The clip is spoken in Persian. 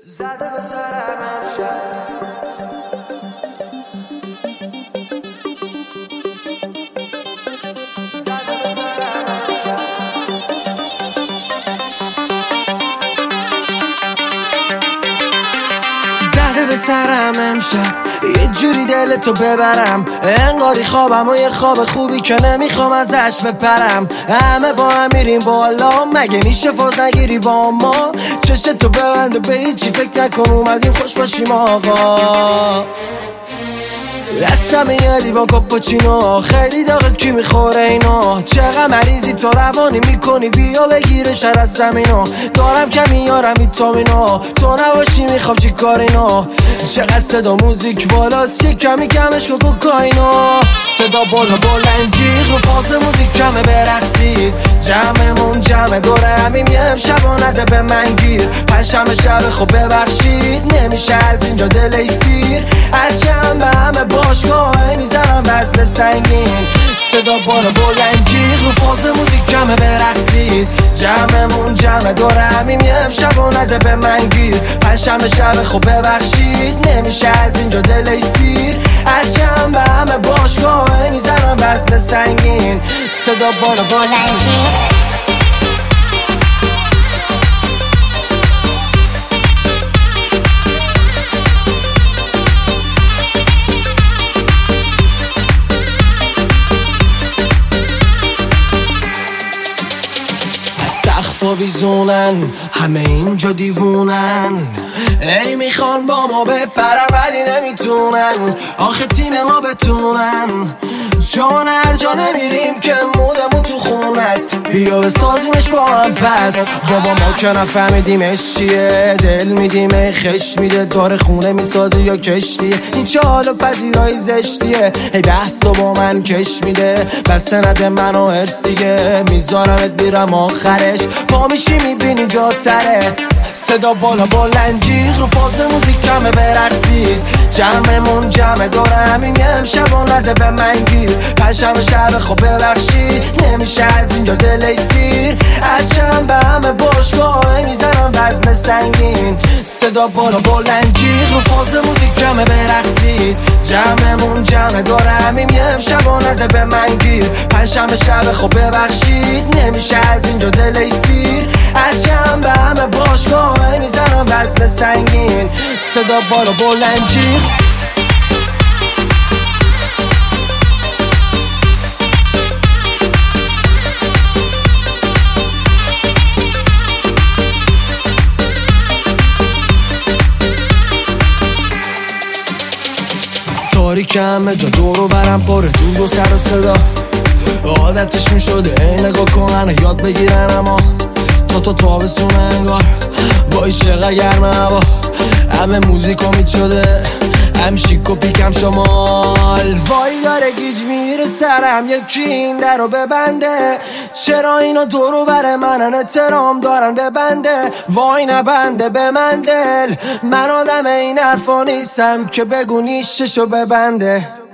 زده به سرم امشب زده به سرم امشب زده به سرم امشب یه جوری دلتو ببرم انگاری خوابم و یه خواب خوبی که نمیخوام ازش بپرم. همه با هم میریم بالا، مگه میشه فاز نگیری با ما؟ چشتو ببند و به هیچی فکر نکن، اومدیم خوش باشیم آقا. دستم یه لیوان کاپوچینو، خیلی داغه کی میخوره اینو؟ چقدر مریضی تو روانی میکنی، بیا بگیره شر از زمینو. دارم کمی یارم ویتامینو، تو نباشی میخوام چی کارینو؟ چقدر صدا موزیک بالاست، یه کمی کمش کن کوکائینو. صدا بالا بلند جیغ رو فاز موزیک کمه برقصید. جمعمون جمع دوره همیم، یه امشب و نده به من گیر. پنجشنبه شب خب ببخشید، نمیشه از اینجا دلش سیر. از شنبه همه باشگاه میزنم وزن سنگین. صدا بالا بلند جیغ رو فاز موزیک کمه برقصید. جمعمون جمع دوره همیم، یه امشب و نده به من گیر. پنجشنبه شب خب ببخشید، نمیشه از اینجا دلش سیر. از شنبه همه باشگاه میزنم وزن سنگین. صدا بالا بلند جیغ سقفا ویزونن، همه اینجا دیوونن. ای میخوان با ما بپرن ولی نمیتونن، آخه تیم ما بتونن. چون هر جا نمیریم که مودمون تو خون است، بیا بسازیمش با هم پس. بابا ما که نفهمیدیمش چیه، دل میدیم خش میده، داره خونه میسازی یا کشتیه. این چه حال و پذیرایی زشتیه، ای بحث تو با من کش میده. بس نده منو هرس دیگه، میذارمت بیرم آخرش. پا میشی میبینی جا تره. صدا بالا بلند جیغ رو فاز موزیک کمه برقصید. جمعمون جمع دوره همین، یه امشب و نده به من گیر. پنجشنبه شب خب ببخشید، نمیشه از اینجا دلش سیر. از شنبه همه باشگاه میزنم وزن سنگین. صدا بالا بلند جیغ رو فاز موزیک کمه برقصید. جمعمون جمع دوره همین، یه امشب و نده به من گیر. پنجشنبه شب خب ببخشید، نمیشه از اینجا دلش سیر. از شنبه همه باشگاه میزنم وزن سنگین. صدا بالا بلند جیغ تاریک همه جا دورو برم پره دود و سر و صدا. عادتشون شده ای نگاه کنن یاد بگیرن، اما تا تابستون انگار وای چقدر گرمه هوا. همه موزیک امید شده، هم شیک و پیکم شمال. وای داره گیج میره سرم، یکی این در رو ببنده. چرا اینا دورو بر منن، احترام دارن ببنده. وای نبنده به من دل، من آدم این حرفا نیستم که بگو نیششو ببنده.